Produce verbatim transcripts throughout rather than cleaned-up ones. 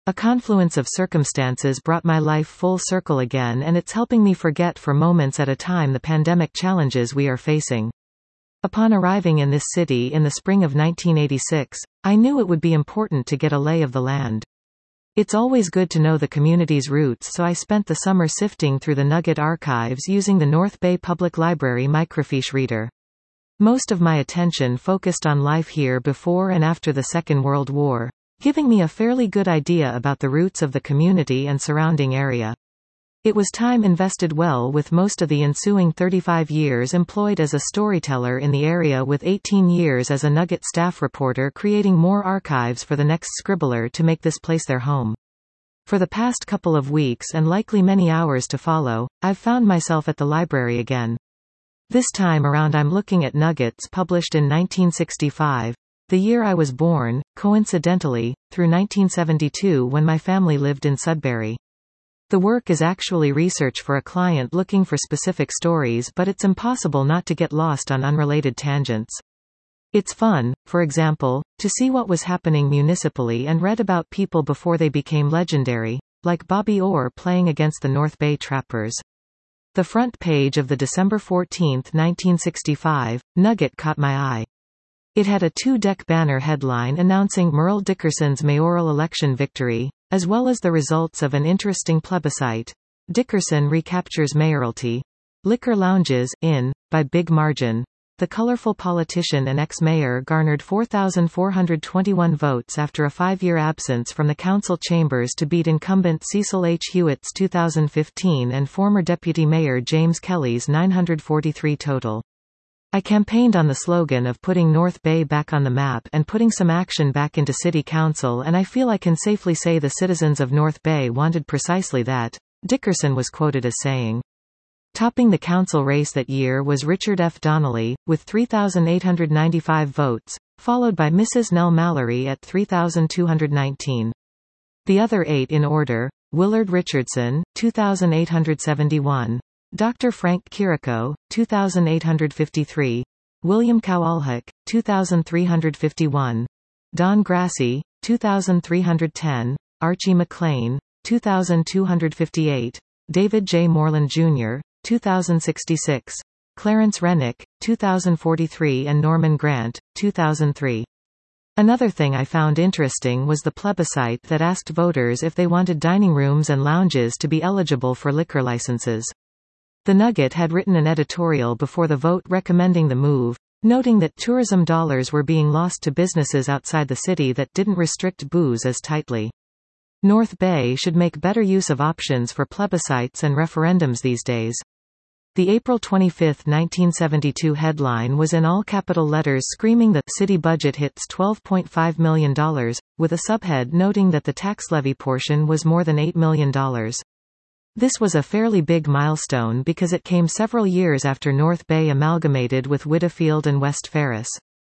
A confluence of circumstances brought my life full circle again, and it's helping me forget for moments at a time the pandemic challenges we are facing. Upon arriving in this city in the spring of nineteen eighty-six, I knew it would be important to get a lay of the land. It's always good to know the community's roots, so I spent the summer sifting through the Nugget archives using the North Bay Public Library microfiche reader. Most of my attention focused on life here before and after the Second World War, giving me a fairly good idea about the roots of the community and surrounding area. It was time invested well, with most of the ensuing thirty-five years employed as a storyteller in the area, with eighteen years as a Nugget staff reporter, creating more archives for the next scribbler to make this place their home. For the past couple of weeks, and likely many hours to follow, I've found myself at the library again. This time around I'm looking at Nuggets published in nineteen sixty-five, the year I was born, coincidentally, through nineteen seventy-two when my family lived in Sudbury. The work is actually research for a client looking for specific stories, but it's impossible not to get lost on unrelated tangents. It's fun, for example, to see what was happening municipally and read about people before they became legendary, like Bobby Orr playing against the North Bay Trappers. The front page of the December fourteenth nineteen sixty-five, Nugget caught my eye. It had a two-deck banner headline announcing Merle Dickerson's mayoral election victory, as well as the results of an interesting plebiscite. Dickerson recaptures mayoralty. Liquor lounges, in, by big margin. The colorful politician and ex-mayor garnered four thousand four hundred twenty-one votes after a five-year absence from the council chambers to beat incumbent Cecil H. Hewitt's two thousand fifteen and former deputy mayor James Kelly's nine hundred forty-three total. I campaigned on the slogan of putting North Bay back on the map and putting some action back into city council, and I feel I can safely say the citizens of North Bay wanted precisely that. Dickerson was quoted as saying. Topping the council race that year was Richard F. Donnelly, with three thousand eight hundred ninety-five votes, followed by Missus Nell Mallory at three thousand two hundred nineteen. The other eight in order: Willard Richardson, two thousand eight hundred seventy-one. Doctor Frank Chirico, two thousand eight hundred fifty-three, William Kowalczyk, two thousand three hundred fifty-one, Don Grassi, two thousand three hundred ten, Archie McLean, two thousand two hundred fifty-eight, David J. Moreland Junior, two thousand sixty-six, Clarence Rennick, two thousand forty-three, and Norman Grant, two thousand three. Another thing I found interesting was the plebiscite that asked voters if they wanted dining rooms and lounges to be eligible for liquor licenses. The Nugget had written an editorial before the vote recommending the move, noting that tourism dollars were being lost to businesses outside the city that didn't restrict booze as tightly. North Bay should make better use of options for plebiscites and referendums these days. The April twenty-fifth nineteen seventy-two headline was in all capital letters screaming that city budget hits twelve point five million dollars, with a subhead noting that the tax levy portion was more than eight million dollars. This was a fairly big milestone because it came several years after North Bay amalgamated with Whitfield and West Ferris.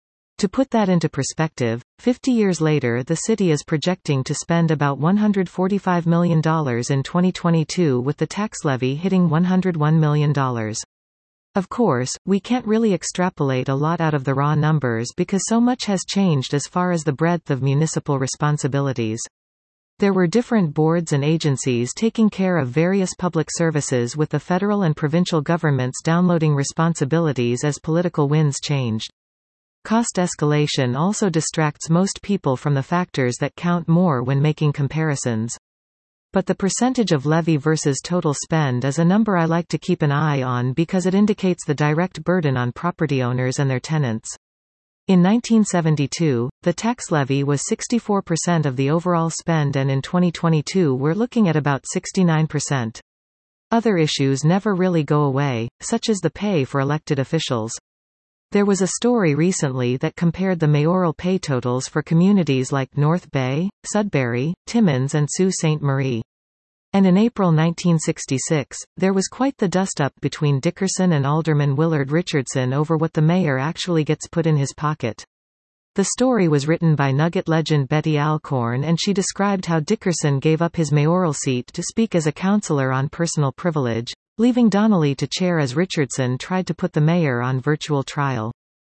To put that into perspective, fifty years later the city is projecting to spend about one hundred forty-five million dollars in twenty twenty-two, with the tax levy hitting one hundred one million dollars. Of course, we can't really extrapolate a lot out of the raw numbers because so much has changed as far as the breadth of municipal responsibilities. There were different boards and agencies taking care of various public services, with the federal and provincial governments downloading responsibilities as political winds changed. Cost escalation also distracts most people from the factors that count more when making comparisons. But the percentage of levy versus total spend is a number I like to keep an eye on because it indicates the direct burden on property owners and their tenants. In nineteen seventy-two, the tax levy was sixty-four percent of the overall spend, and in twenty twenty-two we're looking at about sixty-nine percent. Other issues never really go away, such as the pay for elected officials. There was a story recently that compared the mayoral pay totals for communities like North Bay, Sudbury, Timmins and Sault Ste. Marie. And in April nineteen sixty-six, there was quite the dust-up between Dickerson and Alderman Willard Richardson over what the mayor actually gets put in his pocket. The story was written by Nugget legend Betty Alcorn, and she described how Dickerson gave up his mayoral seat to speak as a councillor on personal privilege, leaving Donnelly to chair as Richardson tried to put the mayor on virtual trial.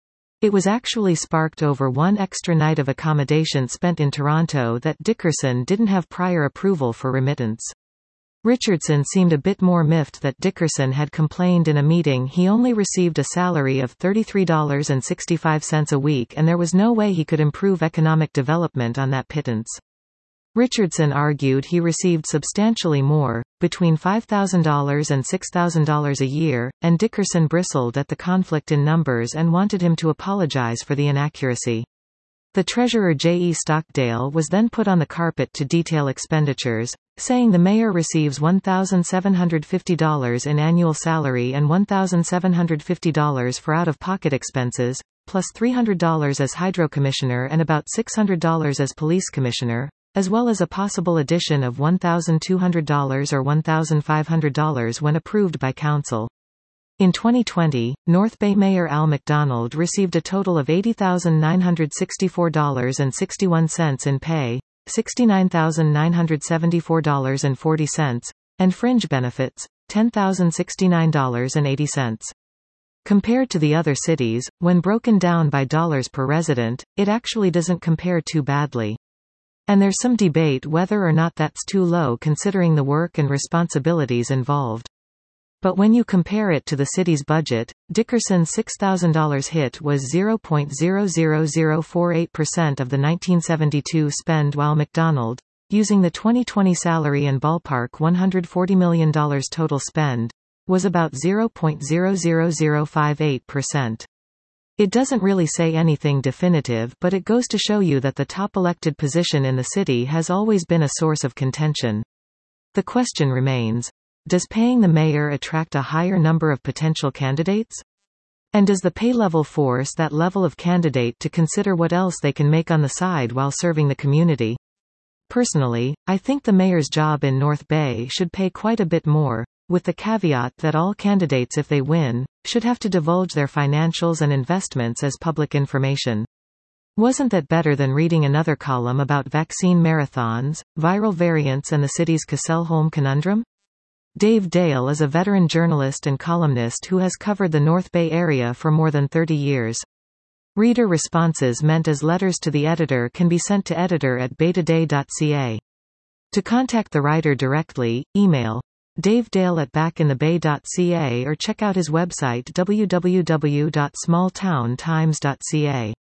It was actually sparked over one extra night of accommodation spent in Toronto that Dickerson didn't have prior approval for remittance. Richardson seemed a bit more miffed that Dickerson had complained in a meeting he only received a salary of thirty-three dollars and sixty-five cents a week and there was no way he could improve economic development on that pittance. Richardson argued he received substantially more, between five thousand dollars and six thousand dollars a year, and Dickerson bristled at the conflict in numbers and wanted him to apologize for the inaccuracy. The treasurer J E Stockdale was then put on the carpet to detail expenditures, saying the mayor receives one thousand seven hundred fifty dollars in annual salary and one thousand seven hundred fifty dollars for out-of-pocket expenses, plus three hundred dollars as hydro commissioner and about six hundred dollars as police commissioner, as well as a possible addition of one thousand two hundred dollars or one thousand five hundred dollars when approved by council. In twenty twenty, North Bay Mayor Al McDonald received a total of eighty thousand nine hundred sixty-four dollars and sixty-one cents in pay, sixty-nine thousand nine hundred seventy-four dollars and forty cents, and fringe benefits, ten thousand sixty-nine dollars and eighty cents. Compared to the other cities, when broken down by dollars per resident, it actually doesn't compare too badly. And there's some debate whether or not that's too low considering the work and responsibilities involved. But when you compare it to the city's budget, Dickerson's six thousand dollars hit was zero point zero zero zero four eight percent of the nineteen seventy-two spend, while McDonald, using the twenty twenty salary and ballpark one hundred forty million dollars total spend, was about zero point zero zero zero five eight percent. It doesn't really say anything definitive, but it goes to show you that the top elected position in the city has always been a source of contention. The question remains, does paying the mayor attract a higher number of potential candidates? And does the pay level force that level of candidate to consider what else they can make on the side while serving the community? Personally, I think the mayor's job in North Bay should pay quite a bit more, with the caveat that all candidates, if they win, should have to divulge their financials and investments as public information. Wasn't that better than reading another column about vaccine marathons, viral variants and the city's Cassell-Holm conundrum? Dave Dale is a veteran journalist and columnist who has covered the North Bay area for more than thirty years. Reader responses meant as letters to the editor can be sent to editor at betaday dot c a. To contact the writer directly, email davedale at backinthebay dot c a or check out his website w w w dot small town times dot c a.